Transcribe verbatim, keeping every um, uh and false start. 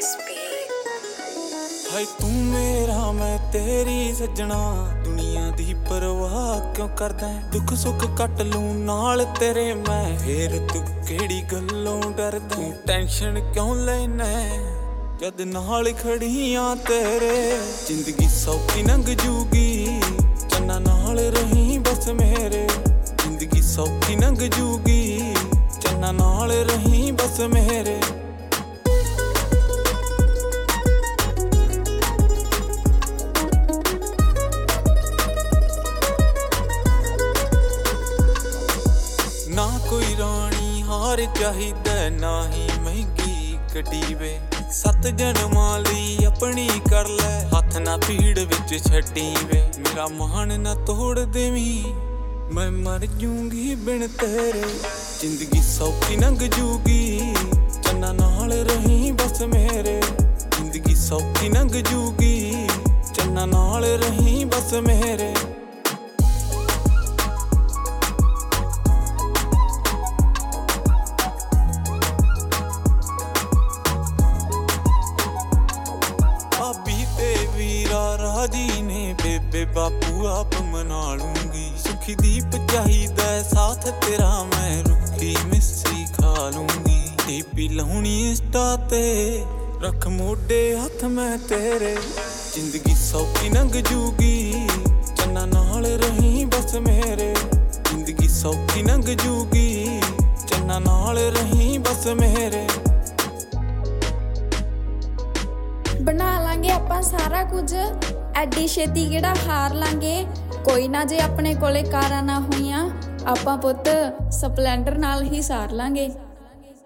ਹਾਏ ਤੂੰ ਮੇਰਾ ਮੈਂ ਤੇਰੀ ਸੱਜਣਾ, ਦੁਨੀਆ ਦੀ ਪਰਵਾਹ ਕਿਉਂ ਕਰਦਾ? ਦੁੱਖ ਸੁੱਖ ਕੱਟ ਲੂੰ ਨਾਲ ਤੇਰੇ ਮੈਂ, ਫੇਰ ਤੂੰ ਕਿਹੜੀ ਗੱਲੋਂ ਡਰਦਾ? ਤੂੰ ਟੈਨਸ਼ਨ ਕਿਉਂ ਲੈਨਾ ਜਦ ਨਾਲ ਖੜੀਆਂ ਤੇਰੇ? ਜ਼ਿੰਦਗੀ ਸੌਖੀ ਲੰਘ ਜੂਗੀ ਚੰਨਾ ਨਾਲ ਰਹੀਂ ਬਸ ਮੇਰੇ, ਜ਼ਿੰਦਗੀ ਸੌਖੀ ਲੰਘ ਜੂਗੀ ਚੰਨਾ ਨਾਲ ਰਹੀਂ ਬਸ ਮੇਰੇ। ਨਾ ਕੋਈ ਰਾਣੀ ਹਾਰ ਚਾਹੀਦਾ, ਨਾ ਹੀ ਮਹਿੰਗੀ ਗੱਡੀ ਵੇ, ਸੱਤ ਜਨਮਾਂ ਲਈ ਆਪਣੀ ਕਰ ਲੈ, ਹੱਥ ਨਾ ਭੀੜ ਵਿੱਚ ਛੱਡੀ ਵੇ। ਮੇਰਾ ਮਾਣ ਨਾ ਤੋੜ ਦੇਵੀਂ, ਮੈਂ ਮਰ ਜੂੰਗੀ ਬਿਨ ਤੇਰੇ, ਜ਼ਿੰਦਗੀ ਸੌਖੀ ਲੰਘ ਜੂਗੀ ਚੰਨਾ ਨਾਲ ਰਹੀਂ ਬਸ ਮੇਰੇ, ਜ਼ਿੰਦਗੀ ਸੌਖੀ ਲੰਘ ਜੂਗੀ ਚੰਨਾ ਨਾਲ ਰਹੀਂ ਬਸ ਮੇਰੇ। ਭਾਬੀ ਤੇ ਵੀਰਾ ਰਾਜੀ ਨੇ, ਬੇਬੇ ਬਾਪੂ ਆਪ ਮਨਾ ਲੂੰਗੀ, ਸੁਖੀ ਦੀਪ ਚਾਹੀਦਾ ਸਾਥ ਤੇਰਾ, ਮੈਂ ਰੁੱਖੀ ਮਿੱਸੀ ਖਾ ਲੂੰਗੀ। ਟੀਪੀ ਲਾਉਣੀ ਇੰਸਟਾ ਤੇ ਰੱਖ ਮੋਢੇ ਹੱਥ ਮੈਂ ਤੇਰੇ, ਜ਼ਿੰਦਗੀ ਸੌਖੀ ਲੰਘ ਜੂਗੀ ਚੰਨਾ ਨਾਲ ਰਹੀਂ ਬਸ ਮੇਰੇ, ਜ਼ਿੰਦਗੀ ਸੌਖੀ ਲੰਘ ਜੂਗੀ ਚੰਨਾ ਨਾਲ ਰਹੀਂ ਬਸ ਮੇਰੇ। ਬਣਾ ਲਾਂਗੇ ਆਪਾਂ ਸਾਰਾ ਕੁਝ, ਐਡੀ ਛੇਤੀ ਕਿਹੜਾ ਹਾਰ ਲਾਂਗੇ? ਕੋਈ ਨਾ ਜੇ ਆਪਣੇ ਕੋਲੇ ਕਾਰਾਂ ਨਾ ਹੋਈਆਂ, ਆਪਾਂ ਪੁੱਤ ਸਪਲੈਂਡਰ ਨਾਲ ਹੀ ਸਾਰ ਲਾਂਗੇ।